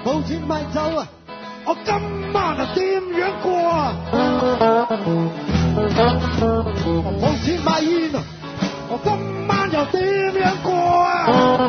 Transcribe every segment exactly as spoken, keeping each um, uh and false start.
冇錢買酒啊！我今晚啊點樣過啊？冇錢買煙啊！我今晚又點樣過啊？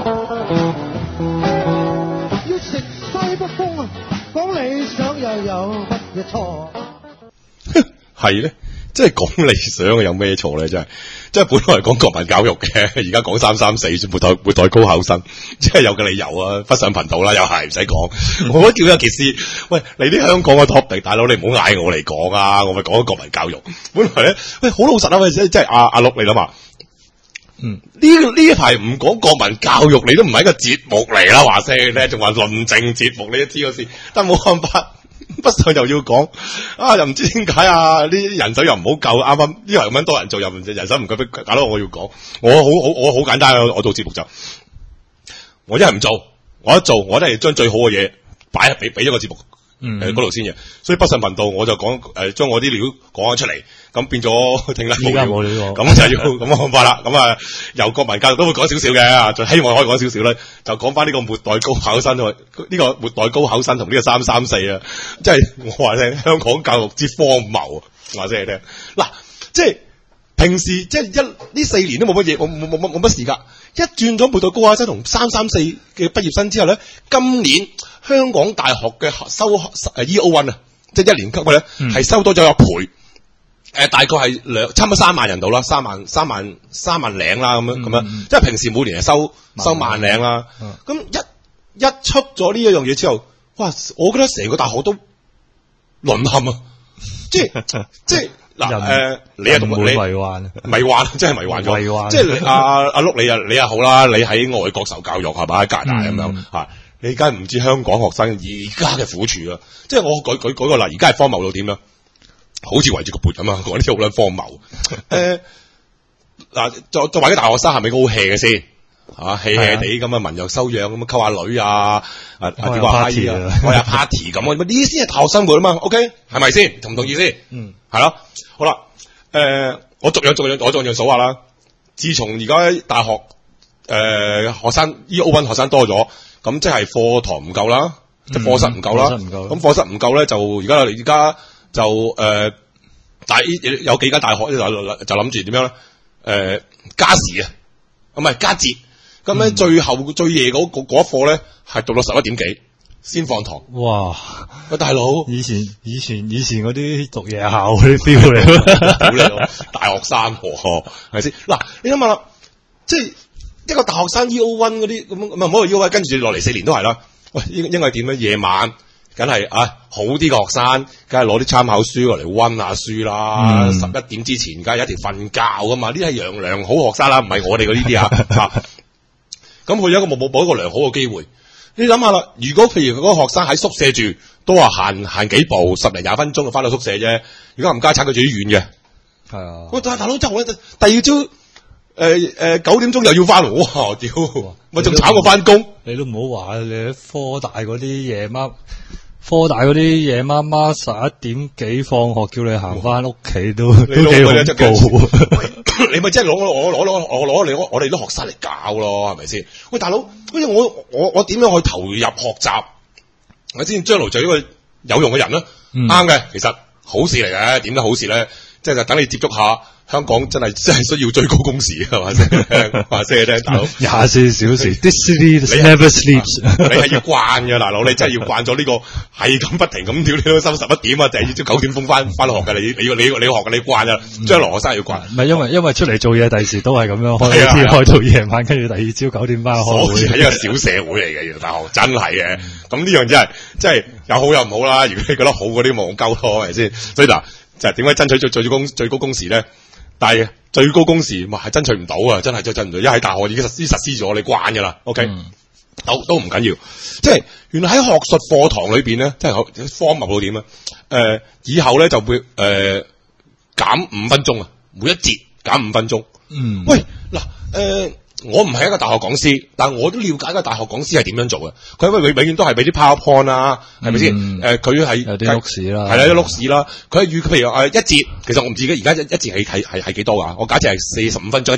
要食西北風啊！講理想又有乜嘢錯？ 係咧，即係講理想有咩錯咧？真係，即係本來係講國民教育嘅，而家講三三四末代末代高考生，即係有個理由啊！不上頻道啦，又係唔使講。我覺得叫咗傑斯，喂，你啲香港嘅 topic，大佬你唔好嗌我嚟講啊！我咪講緊國民教育。本來咧，喂，好老實啊！喂，即係阿阿陸你諗下。嗯，呢呢一排唔講國民教育，你都唔係一個節目嚟啦，話聲咧，仲話論證節目，你都知嗰事，但冇辦法，不上又要講，啊，又唔知點解啊，啲人手又唔好夠，啱啱呢排咁樣多人做，又唔人手唔夠，搞到我要講，我好好我好簡單，我做節目就，我一係唔做，我一做，我都係將最好嘅嘢擺俾俾咗個節目。誒，嗰度先嘅，所以不上頻道我就講誒，將、呃、我啲料講咗出嚟，咁變咗聽得冇料，咁就要咁辦法啦。咁啊，由國民教育都會講少少嘅，就希望可以講少少咧，就講翻呢個末代高考生，呢、這個末代高考生同呢個三三四啊，即係我話聽香港教育之荒謬啊，話俾你聽。嗱，即係平時即係一呢四年都冇乜嘢，冇冇冇冇乜事噶。一轉咗末代高考生同三三四嘅畢業生之後咧，今年香港大學嘅收誒 E O 一 啊，即係一年級嘅咧，係、嗯、收多咗一倍，誒、呃、大概係兩差唔多三萬人度啦，三萬三萬三萬零啦咁樣咁樣，嗯、即係平時每年係收收萬零啦，咁、嗯、一一出咗呢一樣嘢之後，哇！我覺得成個大學都淪陷啊，即係即係。嗱，誒、呃，你係讀你迷幻，迷幻，真係迷幻咗，迷幻即係阿阿碌，你啊，你又好啦，你喺外國受教育係嘛，喺加拿大咁樣吓，你梗係唔知香港學生而家嘅苦處啊！即係我舉舉舉個例，而家係荒謬到點樣？好似圍住個缽咁啊！講啲好撚荒謬。誒、呃，嗱，作作為啲大學生係咪好 hea 嘅先？吓 hea hea 地咁啊，文又修養咁啊，溝下女啊，啊啊點話 party 啊，開下 party 咁啊，呢啲先係大學生活啊嘛。OK， 係咪先？同唔同意先？嗯，係咯。好啦，誒、呃，我逐樣逐樣，我逐樣數下啦。自從而家大學誒、呃、學生 E O 一 學生多咗，咁即係課堂唔夠啦，即係課室唔夠啦。咁課室唔夠咧，就而家而家就誒，大、呃、有幾間大學就就諗住點樣咧？誒、呃，加時啊，唔係加節。咁咧、嗯、最後最夜嗰嗰嗰一課咧，係讀到十一點幾先放堂。哇！喂，大佬， 以前以前以前嗰啲讀夜校嗰啲 feel 嚟， 大學生係咪先？嗱，你諗下啦，即係一個大學生 E O 一 嗰啲咁咁啊，唔好話 E O 一，跟住落嚟四年都係啦。喂，應應該點咧？夜晚梗係啊，好啲嘅學生，梗係攞啲參考書落嚟溫下書啦。十一、嗯、點之前，梗係一條瞓覺噶嘛。呢啲係良良好學生啦，唔係我哋嗰呢啲啊。咁佢有一個冇冇冇一個良好嘅機會。你諗下啦，如果譬如嗰個學生喺宿舍住，都話行行幾步，十零廿分鐘就翻到宿舍啫。而家冚家鏟佢住啲遠嘅，係啊。喂，大佬，真係第二朝誒誒九點鐘又要翻嚟，哇！屌，咪仲炒過翻工。 你都唔好話你喺科大嗰啲夜媽，科大嗰啲夜媽媽十一點幾放學，叫你行翻屋企都都幾恐怖。 你咪即係攞我攞攞我攞你我哋啲學生嚟教咯，係咪先？喂，大佬，好似我我我點樣去投入學習？我先將來做一個有用嘅人啦，啱嘅、嗯，其實好事嚟嘅。點解好事咧？即係等你接觸下香港真係真係需要最高工時係咪先？話聲聽，大佬廿四小時 ，This city never sleeps。 你係要慣嘅，大佬，你真係要慣咗呢個係咁不停咁屌你都收十一點啊，第二朝九點風翻翻學嘅，你你要你你要學嘅，你慣啊，將來學生要慣。唔係因為因為出嚟做嘢，第時都係咁樣開始開到夜晚，跟住第二朝九點翻開會。 係一個小社會嚟嘅，原來大學真係嘅。咁呢樣真係真係有好有唔好啦。如果你覺得好嗰啲，冇鳩咯，係咪先？所以嗱，就係點解爭取最最高最高工時咧？但係最高工時，哇，係爭取唔到啊！真係真係爭唔到，因為喺大學已經實施實施咗，你慣噶啦。OK，、嗯、都都唔緊要。即係原來喺學術課堂裏邊咧，即係荒謬到點啊？誒、呃，以後咧就會誒減五分鐘啊，每一節減五分鐘。嗯，喂，嗱，誒、呃。我唔係一個大學講師，但我都了解個大學講師係點樣做嘅。佢永永永遠都係俾啲 PowerPoint 啊，係咪先？誒、呃，佢係有啲碌屎啦， 係啦，啲碌屎啦。佢係預譬如誒一節，其實我唔知嘅，而家一一節係係係係幾多噶？我假設係四十五分鐘一節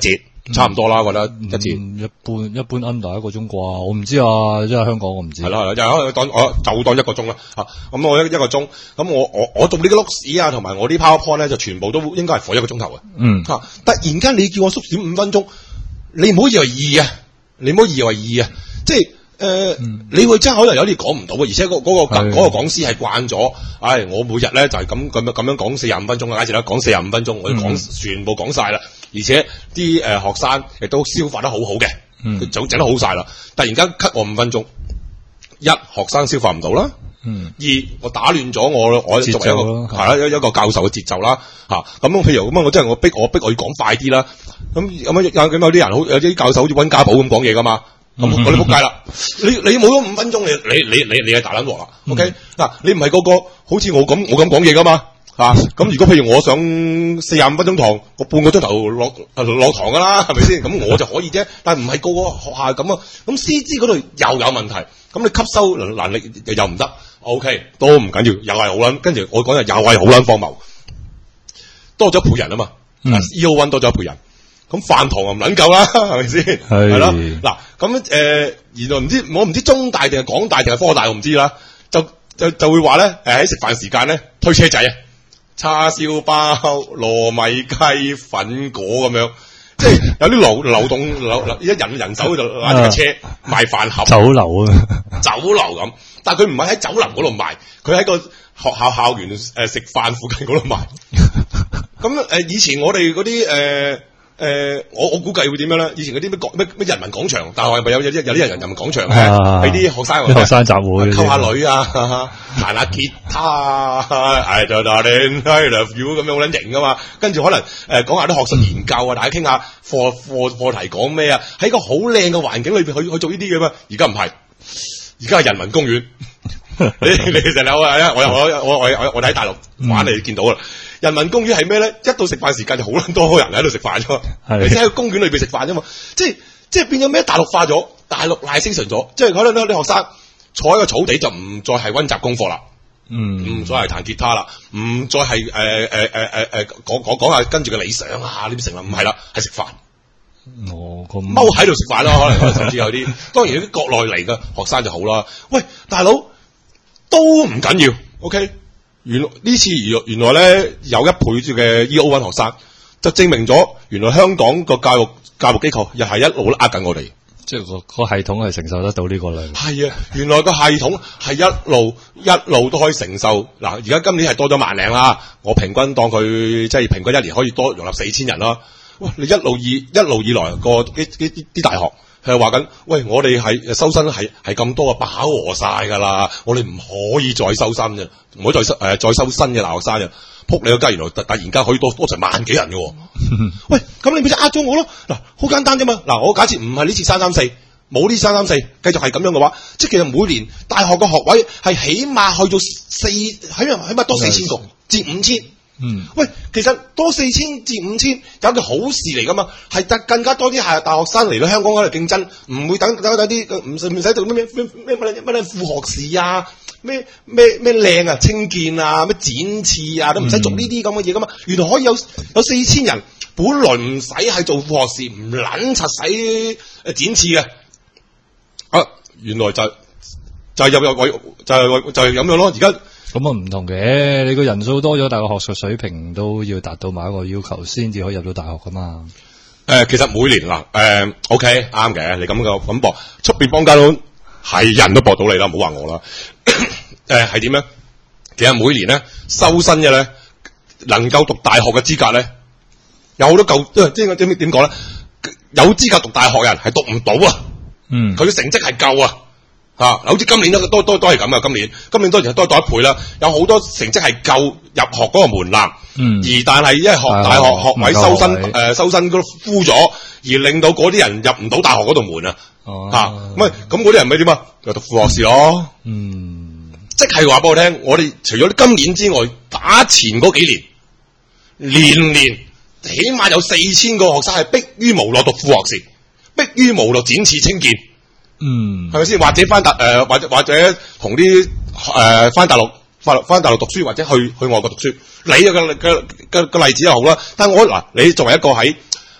差唔多啦，我覺得一節、 嗯、一般一般 under 一個鐘啩，我唔知啊，即係香港我唔知。 係啦係啦，又當我就當一個鐘啦嚇，咁我一一個鐘，咁我我我做呢個碌屎啊，同埋我啲 PowerPoint 咧就全部都應該係火一個鐘頭嘅。 嗯嚇，突然間你叫我縮短五分鐘，你唔好以為易啊，你唔好以為易啊，即係。誒，呃嗯、你會真係可能有啲講唔到嘅，而且嗰、嗰個嗰、嗰個嗰個講師係慣咗，唉，我每日咧就係咁咁樣咁樣講四十五分鐘啊，假設啦講四十五分鐘，我要講、嗯、全部講晒啦，而且啲誒、呃、學生亦都消化得好好嘅，佢整整得好晒啦，突然間 cut 我五分鐘，一學生消化唔到啦，嗯、二我打亂咗我我作為一個係啦一一個教授嘅節奏啦，吓咁譬如咁啊，我真係我逼我逼我要講快啲啦，咁咁有咁有啲人好有啲教授好似溫家寶咁講嘢噶嘛。咁我哋仆街啦！你你冇咗五分鐘，你你你你你係大撚鑊啦 ！OK 嗱，你唔係個個好似我咁我咁講嘢噶嘛嚇？咁如果譬如我上四十五分鐘堂，我半個鐘頭落落堂噶啦，係咪先？咁我就可以啫。但係唔係個個學校咁啊？咁師資嗰度又有問題，咁你吸收能力又唔得。OK 都唔緊要，又係好撚。跟住我講又又係好撚荒謬，多咗一倍人啊嘛。E O one 多咗一倍人。咁飯堂又唔撚夠啦，係咪先？係咯，嗱咁誒，原來唔知我唔知中大定係港大定係科大，我唔知啦。就就就會話咧，誒喺食飯時間咧推車仔啊，叉燒包、糯米雞、粉果咁樣，即係有啲流流動流，一人人手就拉住架車賣飯盒。 酒樓啊， 酒樓咁，但係佢唔係喺酒樓嗰度賣，佢喺個學校校園誒、呃、食飯附近嗰度賣。咁誒、呃，以前我哋嗰啲誒。呃誒、呃，我我估計會點樣咧？以前嗰啲咩咩咩人民廣場，大學係咪有有啲有啲人人民廣場嘅，俾啲、啊、學生學生集會， 溝下女啊，彈下吉他啊 ，I darling I love you 咁樣好撚型噶嘛。跟住可能誒、呃、講下啲學術研究啊，大家傾下課課課題講咩啊？喺個好靚嘅環境裏邊去去做呢啲嘅嘛。而家唔係，而家係人民公園。你你其實有啊？我我我我我我喺大陸玩你見到啦。人民公園係咩咧？一到食飯時間就好撚多人喺度食飯啫嘛，你先喺個公園裏邊食飯啫嘛，即係即係變咗咩？大陸化咗，大陸賴精神咗，即係可能啲學生坐喺個草地就唔再係溫習功課啦，嗯，唔再係彈吉他啦，唔再係誒誒誒誒誒講講講下跟住嘅理想啊呢啲成啦，唔係啦，係食飯， 哦咁踎喺度食飯啦，可能甚至有啲，當然有啲國內嚟嘅學生就好啦。喂，大佬都唔緊要 ，OK。原來呢次原原來咧有一倍嘅 E O one 學生，就證明咗原來香港個教育教育機構又係一路呃緊我哋， 即係個個系統係承受得到呢個量。 係啊，原來個系統係一路一路都可以承受。嗱，而家今年係多咗萬零啦，我平均當佢即係平均一年可以多容納四千人啦。哇！你一路以一路以來個啲啲啲大學。係話緊，喂！我哋係收生係係咁多啊，飽和晒噶啦，我哋唔可以再收生嘅，唔可以再收誒、呃、再收新嘅大學生嘅，撲你個街！原來突突然間可以多多成萬幾人嘅，喂！咁你咪就呃咗我咯？嗱，好簡單啫嘛！嗱，我假設唔係呢次三三四，冇呢三三四，繼續係咁樣嘅話，即係其實每年大學嘅學位係起碼去到四，起碼起碼多四千個至五千。嗯，喂，其實多四千至五千有件好事嚟噶嘛，係得更加多啲係大學生嚟到香港嗰度競爭，唔會等等等啲唔使唔使做咩咩咩咩乜副學士啊，咩咩咩靚啊，清劍啊，咩展翅啊，都唔使做呢啲咁嘅嘢噶嘛。原來可以有有四千人，本來唔使係做副學士，唔撚柒使誒展翅嘅，啊，原來就就係有有位就係就係咁樣咯，而家。 咁啊唔同嘅，你個人數多咗，但係個學術水平都要達到某一個要求，先至可以入到大學噶嘛。誒、 呃，其實每年嗱，誒、呃、，OK，啱嘅，你咁嘅咁搏，出邊坊間都係人都搏到你啦，唔好話我啦。誒，係點咧？其實每年咧收生嘅咧，能夠讀大學嘅資格咧，有好多舊，即係點點講咧？有資格讀大學人係讀唔到啊。嗯，佢嘅成績係夠啊。啊，好似今年都都都都係咁啊！今年今年當然多多一倍啦，有好多成績係夠入學嗰個門檻，嗯，而但係因為學大學、嗯、學位收生誒、呃、收生都枯咗，而令到嗰啲人入唔到大學嗰度門啊，吓，咁啊咁嗰啲人咪點啊？又讀副學士咯，嗯，即係話俾我聽，我哋除咗今年之外，打前嗰幾年，年年起碼有四千個學生係逼於無奈讀副學士，逼於無奈展翅青劍。嗯，係咪先？或者翻大誒、呃，或者或者同啲誒翻大陸翻翻大陸讀書，或者去去外國讀書。你嘅嘅嘅嘅例子又好啦。但係我嗱，你作為一個喺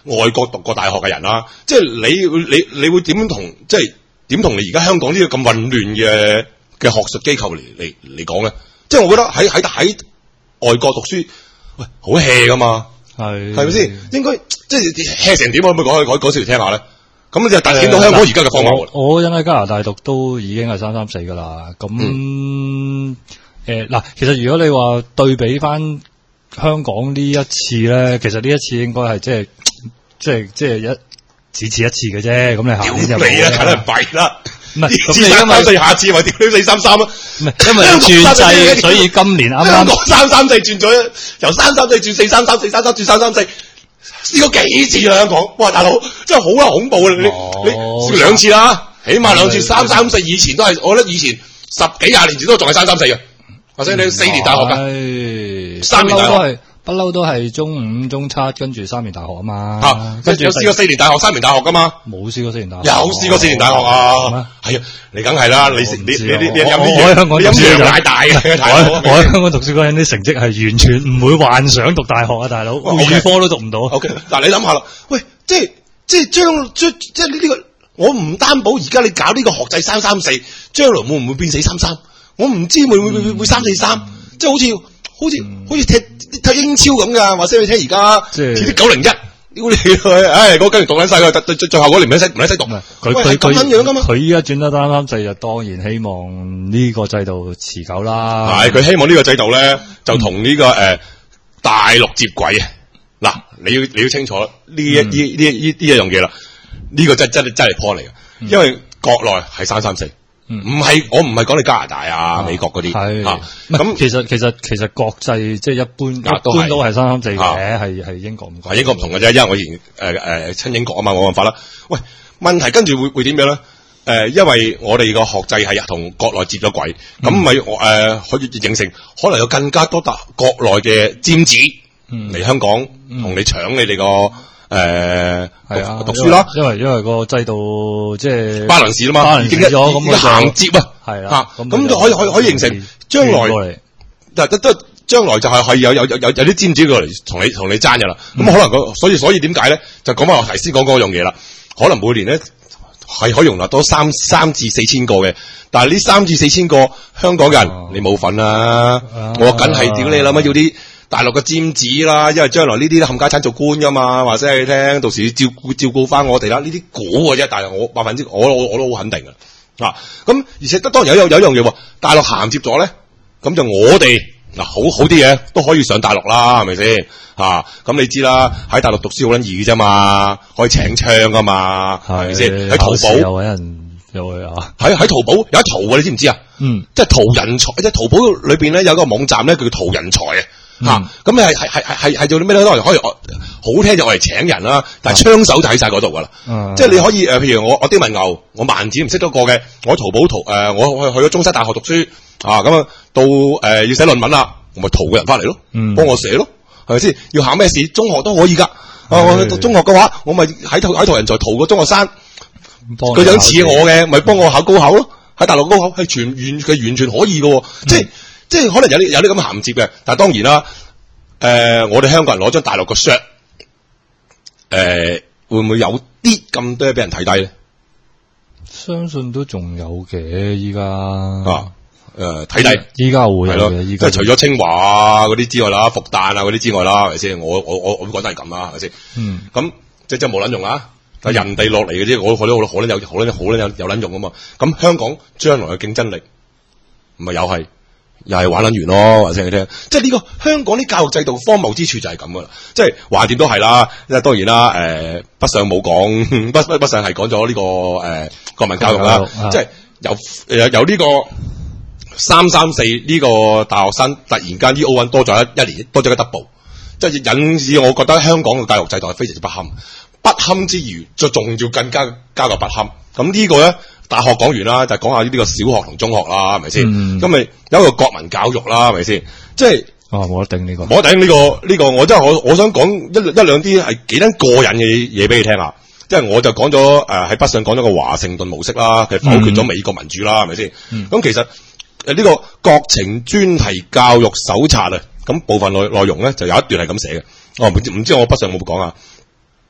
外國讀過大學嘅人啦，即係你你你會點同即係點同你而家香港呢個咁混亂嘅嘅學術機構嚟嚟嚟講咧？即係我覺得喺喺喺外國讀書，喂，好 hea 噶嘛，係係咪先？應該即係 hea 成點？可唔可以講講講少嚟聽下咧？咁就凸顯到香港而家嘅荒謬。 我我因喺加拿大讀都已經係三三四噶啦，咁誒嗱，其實如果你話對比翻香港呢一次咧，其實呢一次應該係即係即係即係一只此一次嘅啫。咁你下年就你啊，梗係弊啦。 唔係咁你因為下次話屌你四三三啊， 唔係因為轉制，所以今年啱啱三三四轉咗，由三三四轉四三三，四三三轉三三四。試過幾次啦香港，哇大佬真係好啊恐怖啊！你、哦、你試過兩次啦，起碼兩次三三四以前都係，我覺得以前十幾廿年前都仲係三三四嘅，或者你四年大學㗎，三年大學。 不嬲都係中五、中七，跟住三年大學啊嘛。 啊，跟住有試過四年大學、三年大學噶嘛？ 冇試過四年大學。 有試過四年大學啊？係啊，你梗係啦，你你你你你飲啲我喺香港飲啲奶大嘅， 我我喺香港讀書嗰陣啲成績係完全唔會幻想讀大學啊，大佬，預科都讀唔到。 O K， 嗱你諗下啦，喂，即係即係將即即係呢呢個，我唔擔保而家你搞呢個學制三三四，將來會唔會變四三三？我唔知會會會會三四三，即係好似。好似、嗯、好似踢踢英超咁噶，話聲你聽而家踢啲九零一，屌你去，唉，嗰跟住讀緊晒佢，最最最後嗰年唔使唔使識讀，佢佢咁樣樣噶嘛？佢依家轉得啱啱制，就當然希望呢個制度持久啦。係佢希望呢個制度咧，就同呢、這個誒、呃、大陸接軌啊！嗱，你要你要清楚呢一呢呢呢呢一樣嘢啦，呢、這個真真真係 point 嚟嘅，因為國內係三三四。唔係，我唔係講你加拿大啊、啊美國嗰啲，係啊，咁其實其實其實國際即係一般，一般都係三三四嘅，係係英國唔係英國唔同嘅啫，因為我以前誒誒親英國啊嘛，冇辦法啦。喂，問題跟住會會點樣咧？誒、呃，因為我哋個學制係同國內接咗軌，咁咪誒可以形成可能有更加多達國內嘅尖子嚟香港同、嗯、你搶你哋個。誒，係啊，讀書啦，因為因為個制度即係巴倫士啦嘛，已經咗咁嘅銜接啊，係啦，咁就可以可以可以形成將來，但係都將來就係係有有有有有啲尖子過嚟同你同你爭嘅啦。咁可能個所以所以點解咧？就講翻我頭先講嗰樣嘢啦。可能每年咧係可以容納到三三至四千個嘅，但係呢三至四千個香港人你冇份啦，我梗係屌你啦，乜要啲。大陸嘅尖子啦，因為將來呢啲冚家鏟做官噶嘛，話聲你聽，到時要照顧照顧翻我哋啦，呢啲估嘅啫，但係我百分之我我我都好肯定噶，啊，咁而且當然有有有一樣嘢，大陸銜接咗咧，咁就我哋嗱好好啲嘢都可以上大陸啦，係咪先？啊，咁你知啦，喺大陸讀書好撚易嘅啫嘛，可以請槍噶嘛，係咪先？喺淘寶有搵人有去啊，喺喺淘寶有一淘啊，你知唔知啊？嗯，即係淘人才，即係淘寶裏邊咧有個網站咧叫淘人才啊。吓，咁你係係係係係做啲咩咧？可以好聽就我嚟請人啦，但係槍手就喺晒嗰度噶啦。嗯、即係你可以誒、呃，譬如我我丁文牛，我萬子唔識得過嘅，我淘寶淘誒、呃，我去去咗中山大學讀書啊，咁啊到誒、呃、要寫論文啦，我咪淘個人翻嚟咯，幫、嗯、我寫咯，係咪先？要考咩試？中學都可以噶。啊，我去讀中學嘅話，我咪喺喺淘人才淘個中學生，佢想似我嘅，咪幫我考高考咯。喺大陸高考係全完佢完全可以嘅，即係。嗯即係可能有啲有啲咁嘅銜接嘅，但係當然啦，誒、呃，我哋香港人攞張大陸個 shirt，誒，會唔會有啲咁多俾人睇低咧？相信都仲有嘅，依家啊，誒，睇低，依家會係咯，即係除咗清華啊嗰啲之外啦，復旦啊嗰啲之外啦，係咪先？我我我我都覺得係咁啦，係咪先？嗯，咁即係即係冇撚用啊！但係人哋落嚟嘅啲，我我都好撚有好撚好撚有有撚用啊嘛！咁香港將來嘅競爭力，唔係又係？又係玩捻完咯，話聲你聽，即係呢個香港啲教育制度荒謬之處就係咁噶啦，即係橫掂都係啦，因為當然啦，誒、呃，北上冇講，北北北上係講咗呢個誒、呃、國民教育啦，嗯、即係由誒由呢個三三四呢個大學生突然間啲奧運多咗一一年，多咗一 double， 即係引致我覺得香港嘅教育制度係非常之不堪，不堪之餘，就仲要更加加個不堪，咁呢個咧。大學講完啦，就講下呢啲個小學同中學啦，係咪先？咁咪、嗯、有一個國民教育啦，係咪先？即係啊，冇得頂呢個，冇得頂呢個呢個，我真係我我想講一一兩啲係幾多過癮嘅嘢俾你聽下。即係我就講咗誒喺北上講咗個華盛頓模式啦，佢否決咗美國民主啦，係咪先？咁、嗯、其實誒呢個國情專題教育手冊啊，咁部分內內容咧就有一段係咁寫嘅。我唔知唔知我北上有冇講啊？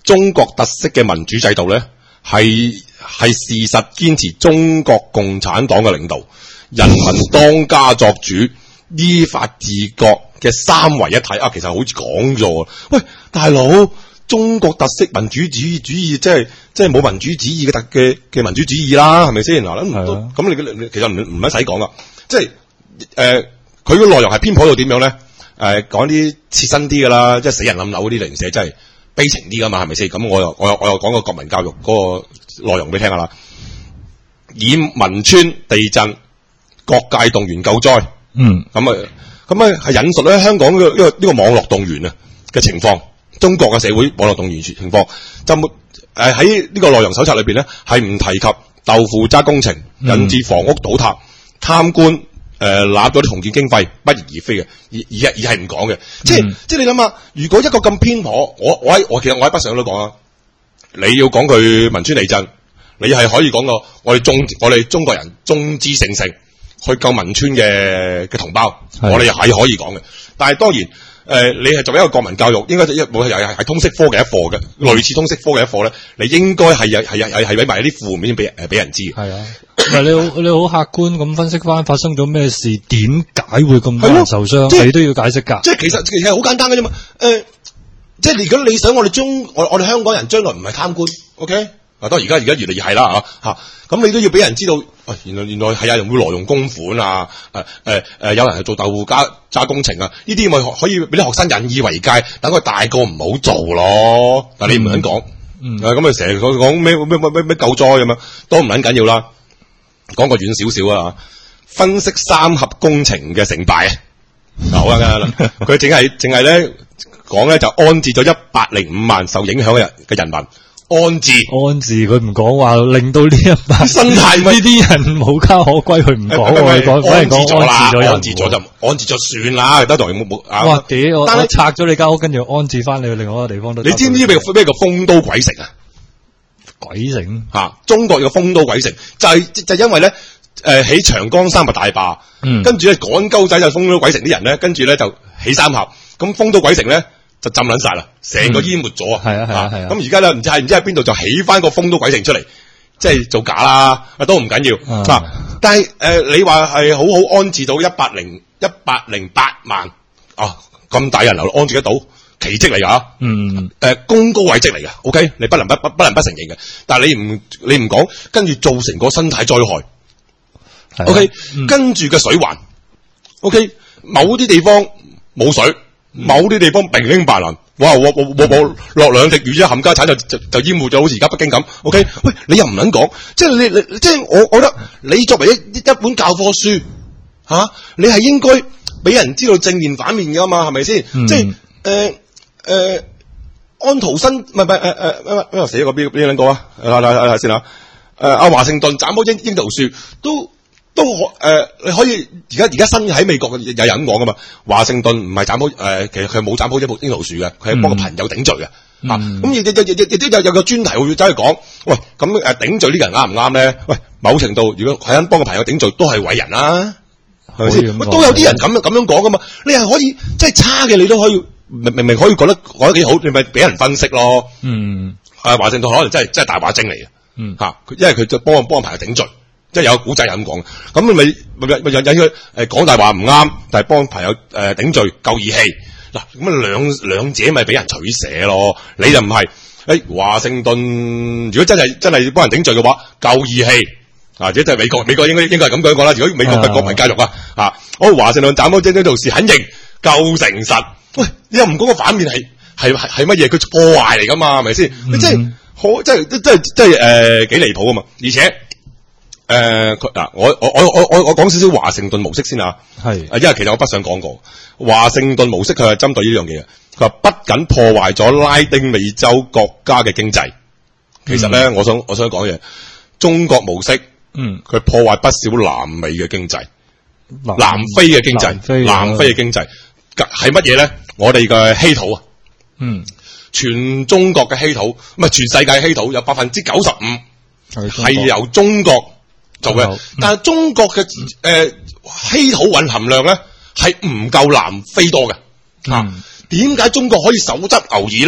中國特色嘅民主制度咧，係係事實堅持中國共產黨嘅領導，人民當家作主，依法治國嘅三位一體啊！其實好似講咗，喂，大佬，中國特色民主主義主義即係即係冇民主主義嘅特嘅嘅民主主義啦，係咪先？嗱，咁咁你你其實唔唔使講噶，即係誒，佢嘅內容係偏頗到點樣咧？誒、呃，講啲切身啲噶啦，即係死人冧樓嗰啲零舍，真係悲情啲噶嘛，係咪先？咁我又我又我又講個國民教育嗰個內容俾你聽下啦。以汶川地震，各界動員救災。嗯，咁啊，咁啊係引述咧香港呢個呢個呢個網絡動員啊嘅情況，中國嘅社會網絡動員情況，就冇誒喺呢個內容手冊裏邊咧係唔提及豆腐渣工程引致房屋倒塌、貪官誒攬咗啲重建經費不翼而飛嘅，而而係而係唔講嘅，即係、嗯、即係你諗下，如果一個咁偏頗，我我喺我其實我喺北上都講啦，你要講佢汶川地震，你係可以講個我哋中我哋中國人眾志成城。去救汶川嘅嘅同胞，我哋係可以講嘅。但係當然，誒、呃，你係作為一個國民教育，應該一冇係係係通識科嘅一課嘅，類似通識科嘅一課咧，你應該係係係係係俾埋一啲負面俾誒俾人知。係啊， 唔係你好你好客觀咁分析翻發生咗咩事，點解會咁多人受傷，你都要解釋㗎。 即係其實其實好簡單嘅啫嘛。誒、呃，即係如果你想我哋中我我哋香港人將來唔係貪官 ，OK？啊，當然而家而家越嚟越係啦嚇嚇，咁你都要俾人知道，喂，原來原來係有人會挪用公款啊，誒誒誒，有人係做豆腐渣渣工程啊，呢啲咪可以俾啲學生引以為戒，等佢大個唔好做咯。但係你唔肯講，嗯，咁啊成日講講咩咩咩咩咩救災咁樣，都唔撚緊要啦。講個遠少少啊，分析三峽工程嘅成敗啊，好啊，佢淨係淨係咧講咧就安置咗一百零五萬受影響嘅人嘅人民。安置安置，佢唔講話，令到呢一班生態呢啲人無家可歸，佢唔講喎，講反而講安置咗人， 安置咗就安置咗算啦，得台冇冇啊？ 哇！屌，我我拆咗你間屋，跟住安置翻你去另外一個地方都。 你知唔知咩咩叫豐都鬼城啊？ 鬼城吓、啊，中國嘅豐都鬼城就係、是、就係、因為咧，誒、呃、起長江三峽大壩，嗯，跟住咧趕鳩仔就豐都鬼城啲人咧，跟住咧就起三峽，咁豐都鬼城咧。就浸撚晒啦，成個淹沒咗啊！係啊係啊係啊！咁而家咧唔知係唔知喺邊度就起翻個豐都鬼城出嚟，即係做假啦，都唔緊要嗱、啊。但係誒、呃，你話係好好安置到一百零一百零八萬啊，咁大人流安置得到，奇蹟嚟噶！嗯誒、呃，功高偉績嚟噶 ，OK， 你不能不不不能不承認嘅。但係你唔你唔講，跟住造成個生態災害、啊、，OK，、嗯、跟住嘅水患 ，OK， 某啲地方冇水。某啲地方平興白蘭，哇！我我我我落兩滴雨啫，冚家產就就就淹沒咗，好似而家北京咁。OK，喂，你又唔撚講，即係你你即係我，我覺得你作為一一本教科書吓、啊，你係應該俾人知道正面反面噶嘛，係咪先？嗯、即係誒誒，安徒生唔係唔係誒誒咩咩死咗個邊邊兩個啊？睇睇睇先啦，誒阿華盛頓斬棵櫻櫻桃樹都。都可誒、呃，你可以而家而家新喺美國有人咁講噶嘛？華盛頓唔係斬棵誒，其實佢冇斬棵一棵櫻桃樹嘅，佢係幫個朋友頂罪嘅。嗯、啊，咁亦亦亦亦亦都有有個專題會走去講，喂，咁誒頂罪呢個人啱唔啱咧？喂，某程度如果係肯幫個朋友頂罪，都係偉人啦，係咪先？都有啲人咁樣咁樣講噶嘛？你係可以即係差嘅，你都可以明明明可以覺得講得幾好，你咪俾人分析咯。嗯，啊，華盛頓可能真係真係大把精嚟嘅。嗯，吓，因為佢就幫幫個朋友頂罪。即係有個古仔係咁講，咁你咪咪咪引引佢誒講大話唔啱，但係幫朋友誒、呃、頂罪夠義氣嗱，咁啊兩兩者咪俾人取捨咯。你就唔係誒華盛頓，如果真係真係幫人頂罪嘅話，夠義氣啊！即係美國美國應該應該係咁講啦。如果美國嘅國民教育啊啊，我華盛頓斬咗精呢度事肯認夠誠實。喂，你又唔講個反面係係係乜嘢？佢破壞嚟噶嘛？係咪先？你真係好，真係真係真係誒幾離譜啊嘛！而且。誒，佢嗱、呃，我我我我我我講少少華盛頓模式先啊，係，因為其實我不想講過華盛頓模式，佢係針對呢樣嘢嘅。佢話不僅破壞咗拉丁美洲國家嘅經濟，其實咧、嗯，我想我想講嘢，中國模式，嗯，佢破壞不少南美嘅經濟，南，南非嘅經濟，南非嘅經濟係乜嘢咧？我哋嘅稀土啊，嗯，全中國嘅稀土，唔係全世界嘅稀土有百分之九十五係由中國。做嘅，嗯、但係中國嘅誒、呃、稀土蘊含量咧係唔夠南非多嘅，吓、嗯，點解中國可以手執牛耳咧？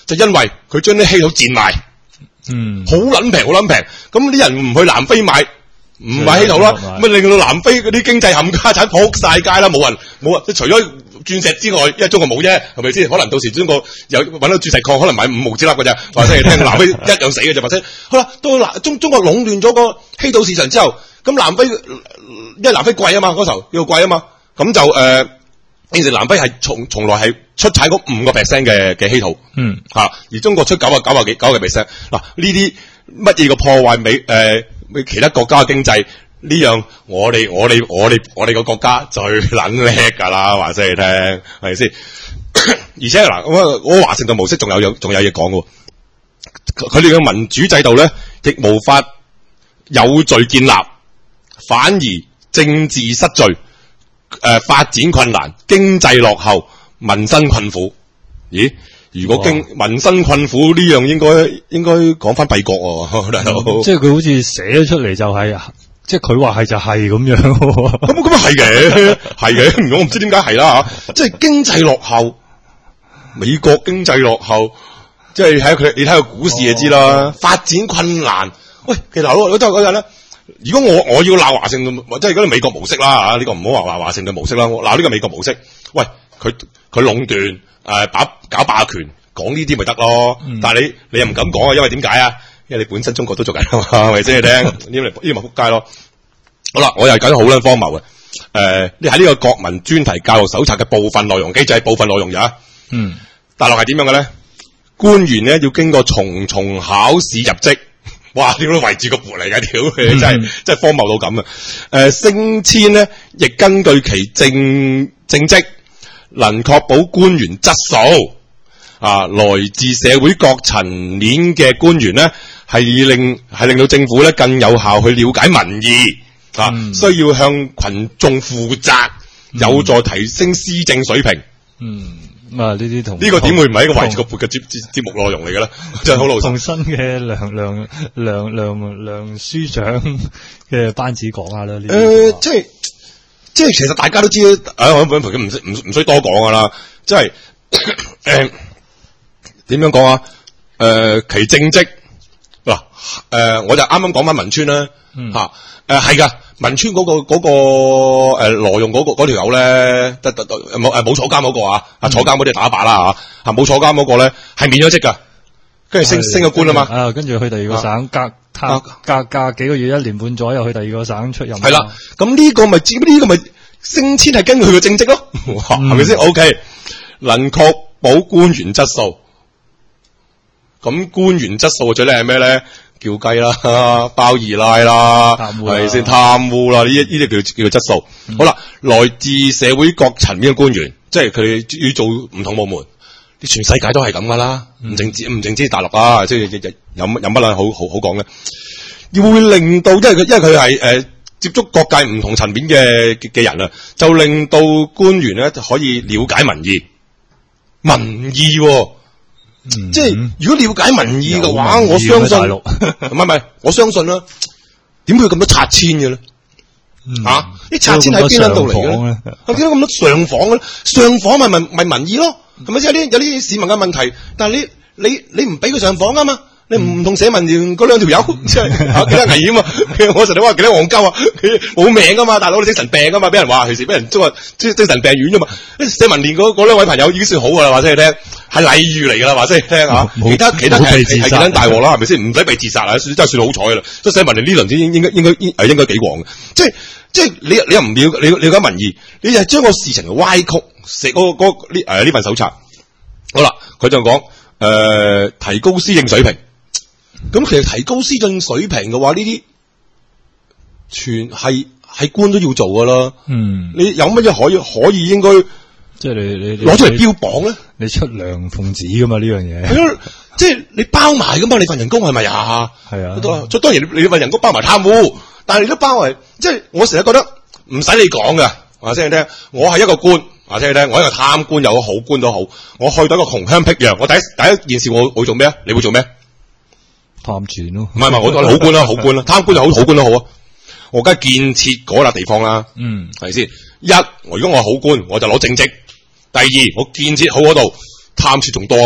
就因為佢將啲稀土賤賣， 嗯， 好撚平，好撚平。咁啲人唔去南非買，唔買稀土啦，咪令到南非嗰啲經濟冚家產撲晒街啦，冇人冇啊！即除咗鑽石之外，因為中國冇啫，係咪先？可能到時中國有揾到鑽石礦，可能買五毫之粒嘅啫，話聲你聽，南非一樣死嘅啫，或者好啦，到南中中國壟斷咗個稀土市場之後，咁南非因為南非貴啊嘛，嗰時候要貴啊嘛，咁就誒，其實南非係從從來係出產嗰五個 percent 嘅嘅稀土，嗯嚇、啊，而中國出九啊九啊幾九個 percent，嗱呢啲乜嘢個破壞美誒、呃、其他國家嘅經濟？呢樣我哋我哋我哋我哋個國家最撚叻噶啦，話聲你聽，係咪先？而且嗱，我我華盛頓模式仲有有仲有嘢講嘅，佢哋嘅民主制度咧，亦無法有序建立，反而政治失序，誒、呃、發展困難，經濟落後，民生困苦。咦？如果經民生困苦呢樣，應該應該講翻閉國喎，大佬。 即係佢好似寫咗出嚟就係、是。即係佢話係就係咁樣， 咁咁啊係嘅，係嘅，我唔知點解係啦吓。即係經濟落後，美國經濟落後，即係睇佢，你睇個股市就知啦。哦、發展困難，喂，其實我我都係嗰陣咧。如果我我要鬧華盛頓，即係嗰啲美國模式啦吓，呢、這個唔好話話華盛頓模式啦。我鬧呢個美國模式，喂，佢佢壟斷誒，把、呃、搞霸權，講呢啲咪得咯。嗯、但係你你又唔敢講啊，因為點解啊？因為你本身中國都做緊啊嘛，係咪先？你聽呢啲咪呢啲咪撲街咯。好啦，我又講好撚荒謬嘅。誒、呃，你喺呢個國民專題教育手冊嘅部分內容機制，部分內容咋？嗯，大陸係點樣嘅咧？官員咧要經過重重考試入職，哇！點解圍住個盤嚟嘅？屌，真係、嗯、真係荒謬到咁啊！誒、呃，升遷咧亦根據其正正職，能確保官員質素。啊，來自社會各層面嘅官員咧，係令係令到政府咧更有效去了解民意。啊，嗯、需要向群眾負責，嗯、有助提升施政水平。嗯，啊呢啲同呢個點會唔係一個圍住個盤嘅節節節目內容嚟嘅咧？真係好老實。同新嘅梁梁梁梁梁書長嘅班子講下啦。誒、呃，即係即係，其實大家都知誒，我本培佢唔唔唔需多講噶啦。即係誒，點樣講啊？誒、呃，其正職嗱，誒、呃，我就啱啱講翻文村啦，吓、嗯。啊誒係噶，文村嗰、那個嗰、那個誒羅、呃、用嗰、那個嗰條友咧，得得得冇誒冇坐監嗰個啊，啊坐監嗰啲打靶啦吓，啊冇坐監嗰個咧係免咗職噶，跟住升升咗官啊嘛，啊跟住去第二個省、啊、隔隔隔隔幾個月一年半左右去第二個省出任，係啦，咁呢個咪呢、這個咪升遷係根據佢嘅正職咯，係咪先 ？O K， 能確保官員質素，咁官員質素最叻係咩咧？叫雞啦，包二奶啦，係先貪污啦，呢呢啲叫叫做質素。嗯、好啦，來自社會各層面嘅官員，即係佢哋要做唔同部門，啲全世界都係咁噶啦，唔淨止唔淨止大陸啊，即係日日有有乜啦，好好好講咧，要會令到，因為佢因為佢係誒接觸各界唔同層面嘅嘅人啊，就令到官員咧可以了解民意，民意、哦。嗯、即係如果了解民意嘅話，我相信唔係唔係，我相信啦。點會咁多拆遷嘅咧？嗯、啊，啲拆遷喺邊度嚟嘅咧？點解咁多上訪咧？上訪咪民咪民意咯？係咪先？有啲有啲市民嘅問題，但係你你你唔俾佢上訪啊嘛？你唔同社民連嗰兩條友，即係幾多危險啊！我實你話幾多戇鳩啊！佢冇命噶嘛，大佬你精神病噶嘛，俾人話，其實俾人即係即精神病院啫嘛。社民連嗰嗰兩位朋友已經算好噶啦，話俾你聽，係禮遇嚟噶啦，話俾你聽吓。其他其他係係幾撚大鑊啦，係咪先？唔使被自殺啊，真係算好彩啦。即係社民連呢輪先應應該應該係應該幾旺嘅。即係即係你你又唔了你了解民意，你就係將個事情歪曲，食嗰嗰呢誒呢份手冊。好啦，佢就講誒提高施政水平。咁其實提高施政水平嘅話，呢啲全係係官都要做噶啦。嗯，你有乜嘢可以可以應該，即係你你攞出嚟標榜咧？你出糧奉旨噶嘛呢樣嘢？係咯，即係你包埋噶嘛？你份人工係咪啊？係啊。當然你份人工包埋貪污，但係你都包埋。即係我成日覺得唔使你講噶，話聲你聽。我係一個官，話聲你聽。我係一個貪官又好，好官都好。我去到一個窮鄉僻壤，我第一第一件事我會做咩啊？你會做咩？貪錢咯，唔係唔係，我我好官啦，好官啦，貪官就好，好官都好啊。我梗係建設嗰笪地方啦，嗯，係咪先？一，我如果我係好官，我就攞正職；第二，我建設好嗰度，貪錢仲多啊嘛。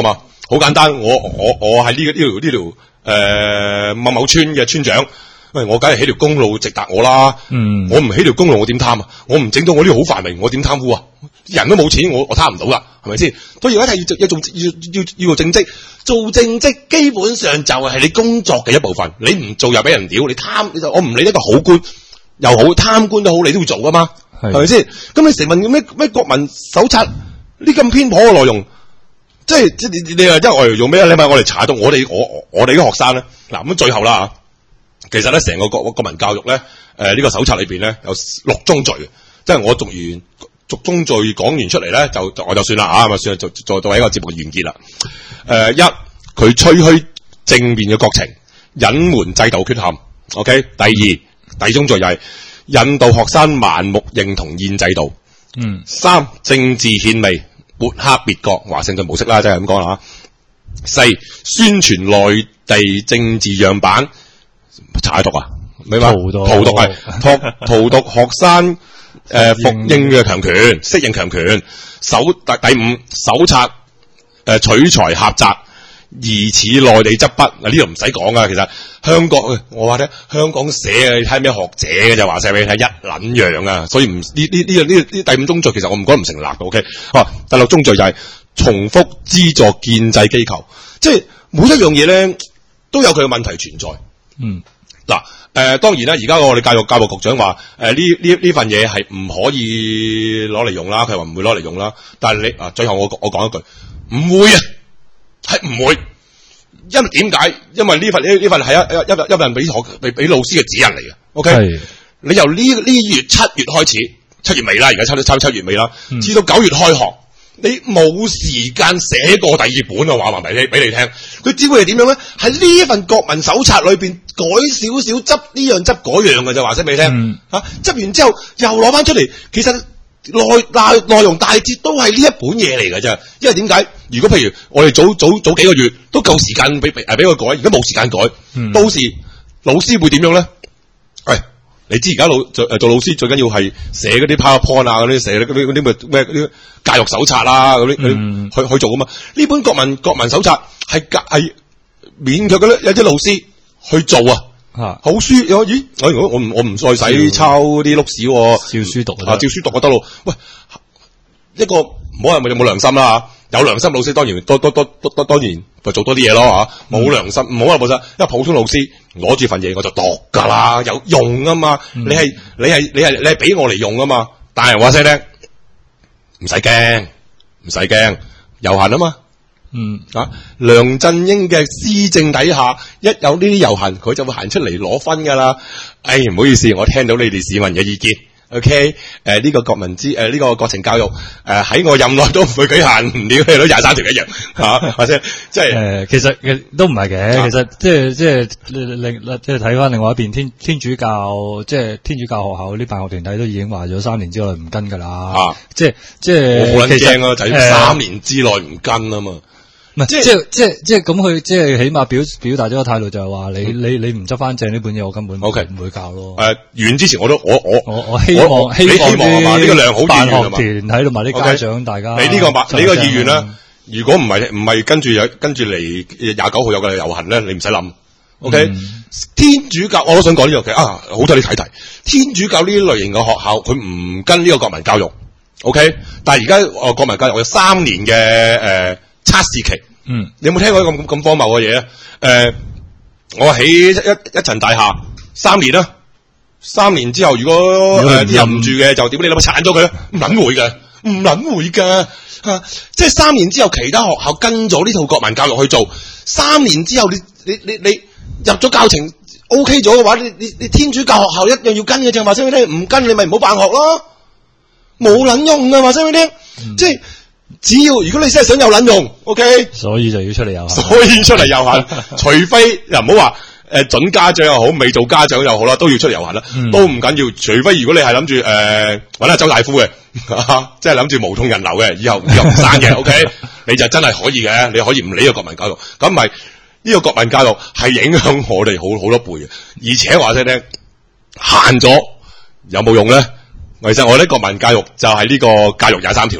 好簡單，我我我係呢個呢條呢條誒某某村嘅村長。喂，我梗係起條公路直達我啦，嗯，我唔起條公路我點貪啊？我唔整到我呢度好繁榮，我點貪污啊？人都冇錢，我我貪唔到噶，係咪先？所以而家係要要做要要要做正職，做正職基本上就係你工作嘅一部分。你唔做又俾人屌，你貪你就我唔理得個好官又好貪官都好，你都要做噶嘛，係咪先？咁你成份咩咩國民手冊呢咁偏頗嘅內容，即係即係你你話即係我哋用咩？你問我哋查到我哋我我哋啲學生咧，嗱咁最後啦。其實咧，成個國國民教育咧，誒、呃、呢、這個手冊裏邊咧有六宗罪，即係我讀完逐宗罪講完出嚟咧，就就我就算啦啊，咪算就就作為一個節目嘅完結啦。誒、呃，一佢吹噓正面嘅國情，隱瞞制度缺陷。OK， 第二第二宗罪就係引導學生盲目認同現制度。嗯。三政治獻媚，抹黑別國，華盛頓模式啦，即係咁講啦。四宣傳內地政治樣板。查讀啊，明白？荼毒係荼荼毒學生誒服應嘅強權，適應強權。手第第五手冊誒、呃、取材狹窄，疑似內地執筆。嗱呢度唔使講噶，其實香港我話咧，香港寫嘅你睇咩學者嘅就話晒俾你睇一撚樣啊，所以唔呢呢呢呢呢第五宗罪其實我唔覺得唔成立嘅。OK，啊第六宗罪就係重複資助建制機構，即係每一樣嘢咧都有佢嘅問題存在。嗯，嗱，誒、呃，當然啦，而家我哋教育教育局長話，誒呢呢呢份嘢係唔可以攞嚟用啦，佢話唔會攞嚟用啦。但係你啊，最後我我講一句，唔會啊，係唔會，因為點解？因為呢份呢呢份係一一一一份俾學俾俾老師嘅指引嚟嘅。OK，是你由呢呢月七月開始，七月尾啦，而家差差七月尾啦，至、嗯、到九月開學。你冇時間寫過第二本啊，話埋俾你俾你聽，佢只會係點樣咧？喺呢份國民手冊裏邊改少少，執呢樣執嗰樣嘅就話聲俾你聽。嗯、啊，執完之後又攞翻出嚟，其實內內內容大致都係呢一本嘢嚟嘅啫。因為點解？如果譬如我哋早早早幾個月都夠時間俾誒俾佢改，而家冇時間改，嗯、到時老師會點樣咧？喂、哎！你知而家老做誒做老師最緊要係寫嗰啲 PowerPoint 啊，嗰啲寫嗰啲嗰啲咩咩啲教育手冊啦，嗰啲去去做啊嘛。呢本國民國民手冊係係勉強嗰啲有啲老師去做啊，啊好書有咦？我我我唔我唔再使抄啲碌屎，照書讀啊，照書讀就得咯。喂，一個唔好係咪有冇良心啦吓？有良心老師當然多多多多當然就做多啲嘢咯吓，冇良心唔好話冇錯，因為普通老師攞住份嘢我就讀噶啦，有用啊嘛，嗯、你係你係你係你係俾我嚟用啊嘛，但係話聲咧，唔使驚，唔使驚，遊行啊嘛，嗯啊，梁振英嘅施政底下，一有呢啲遊行，佢就會行出嚟攞分噶啦，哎唔好意思，我聽到你哋市民嘅意見。O K， 誒呢個國民之誒呢個國情教育誒喺、呃、我任內都唔會舉行，唔了你都廿三條一樣吓，或者即係誒其實嘅都唔係嘅，其實即係即係另即係睇翻另外一邊天天主教即係天主教學校呢辦學團體都已經話咗三年之內唔跟噶啦，啊即係即係我好撚驚啊，就係三年之內唔跟啊嘛。唔係，即係即係即係即係咁，佢即係起碼表表達咗個態度，就係話你你你唔執翻正呢本嘢，我根本唔會教咯。誒，完之前我都我我我我希望希望啲呢個良好意願團體同埋啲家長大家，你呢個你呢個意願啦。如果唔係唔係跟住有跟住嚟廿九號有個遊行咧，你唔使諗。O K，天主教我都想講呢樣嘢啊，好多你睇睇天主教呢類型嘅學校，佢唔跟呢個國民教育。O K，但係而家我國民教育有三年嘅誒。測試期，嗯，你有冇聽過咁咁荒謬嘅嘢咧？誒、呃，我起一一,一層大廈三年啦，三年之後如果誒啲人唔住嘅就點？你諗下鏟咗佢咧？唔撚會嘅，唔撚會嘅，啊！即係三年之後，其他學校跟咗呢套國民教育去做，三年之後你你你你入咗教程 O K 咗嘅話，你你你天主教學校一樣要跟嘅，就話聲俾你聽，唔跟你咪唔好辦學咯，冇撚用嘅，話聲俾你聽，嗯、即係。只要如果你真係想有撚用 ，OK， 所以就要出嚟遊行，所以出嚟遊行，除非又唔好話誒準家長又好，未做家長又好啦，都要出嚟遊行啦，嗯、都唔緊要。除非如果你係諗住誒搵下周大夫嘅，即係諗住無痛人流嘅，以後以後唔生嘅，OK， 你就真係可以嘅，你可以唔理個國民教育。咁咪呢個國民教育係影響我哋好好多輩嘅，而且話聲咧限咗有冇用咧？其實我呢國民教育就係呢個教育廿三條嚟嘅。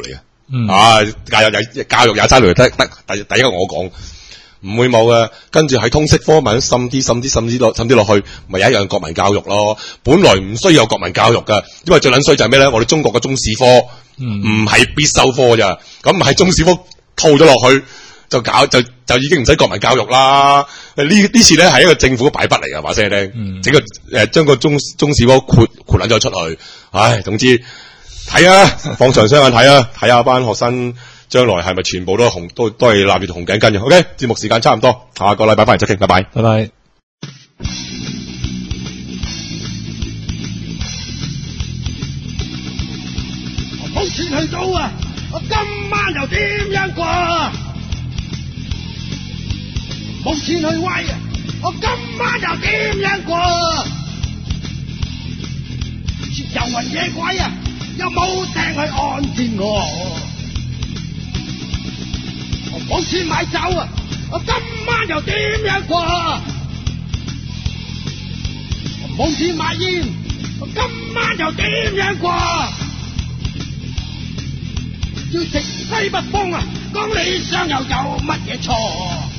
嗯、 啊，教育有教育有差嚟得得，第第一個我講。唔會冇嘅，跟住喺通識科咪滲啲滲啲滲啲落滲啲落去，咪有一樣國民教育咯。本來唔需要有國民教育噶，因為最撚衰就係咩咧？我哋中國嘅中史科唔係、嗯、必修科咋，咁喺中史科套咗落去就搞就就已經唔使國民教育啦。呢呢次咧係一個政府嘅敗筆嚟噶，話聲你聽，嗯、整個誒將、呃、個中中史科豁豁撚咗出去。唉，總之睇啊，放長雙眼睇啊，睇下班學生。將來係咪全部都紅都都係攬住紅頸巾嘅 ？OK， 節目時間差唔多，下個禮拜翻嚟再傾，拜拜， 拜拜。 我冇錢去賭啊！我今晚又點樣過？冇錢去威啊！我今晚又點樣過？遊魂野鬼啊！又冇掟去安置我。我冇錢買酒啊！我今晚又點樣過？我冇錢買煙，我今晚又點樣過？要食西北風啊！講理想又有乜嘢錯？